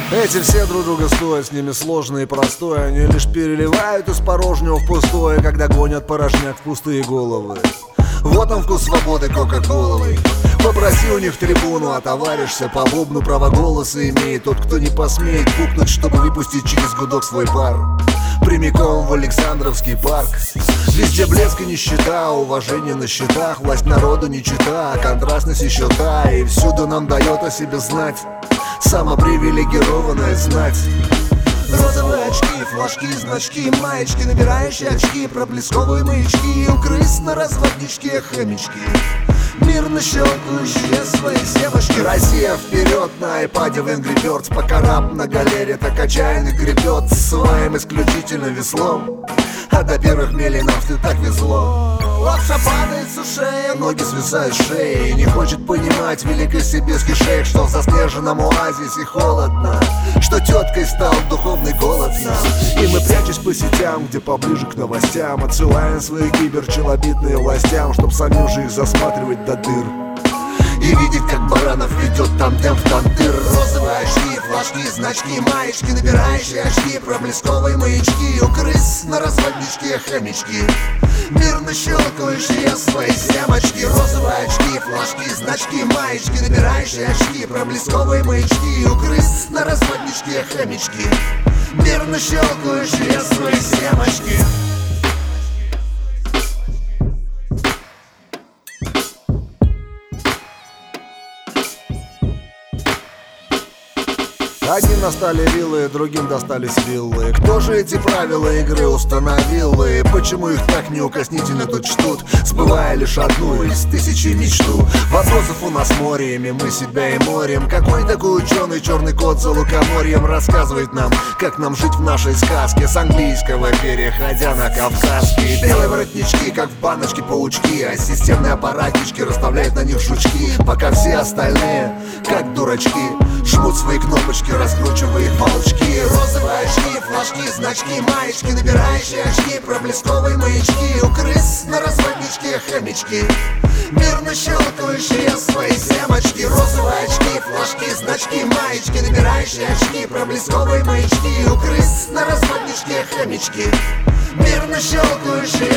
Эти все друг друга стоят, с ними сложно и простое. Они лишь переливают из порожнего в пустое, когда гонят порожняк в пустые головы. Вот он вкус свободы кока-коловой. Попроси у них трибуну, отоваришься по бубну. Право голоса имеет тот, кто не посмеет пукнуть, чтобы выпустить через гудок свой пар прямиком в Александровский парк. Везде блеск и нищета, уважение на счетах. Власть народу не чета, а контрастность еще та. И всюду нам дает о себе знать самопривилегированная знать. Розовые очки, флажки, значки, маечки, набирающие очки, проблесковые маячки. У крыс на разводничке хомячки, мирно щелкающие свои семечки. Россия вперед на айпаде в Angry Birds, пока раб на галере так отчаянно гребет своим исключительно веслом. А до первых миллионов ты так везло. Лапша падает с ушей, ноги свисают с шеи. Не хочет понимать великосибирский шейх, что в заснеженном оазисе холодно, что теткой стал духовный голод нам. И мы, прячась по сетям, где поближе к новостям, отсылаем свои киберчелобитные властям, чтоб самим же их засматривать до дыр и видеть, как баранов ведет тандем в тантыр. Розовые очки, флажки, значки, маечки, набирающие очки, проблесковые маячки. У крыс на разводничке хомячки, мирно щелкающие свои семечки. Розовые очки, флажки, значки, маечки, набирающие очки, проблесковые маячки. У крыс на разводничке хомячки, мирно щелкающие свои семечки. Одним достали виллы, другим достались виллы. Кто же эти правила игры установил? И почему их так неукоснительно тут чтут, сбывая лишь одну из тысячи мечту? Вопросов у нас морями, мы себя и морем. Какой такой ученый черный кот за лукоморьем рассказывает нам, как нам жить в нашей сказке, с английского переходя на кавказский? Белые воротнички, как в баночке паучки, а системные аппаратчики расставляют на них жучки, пока все остальные, как дурачки, жмут свои кнопочки, раскручивая их волчки. Розовые очки, флажки, значки, маечки, набирающие очки, проблесковые маячки. У крыс на разводничке хомячки, мирно щелкающие свои семечки. Розовые очки, флажки, значки, маечки, набирающие очки, проблесковые маячки. У крыс на разводничке хомячки, мирно щелкающие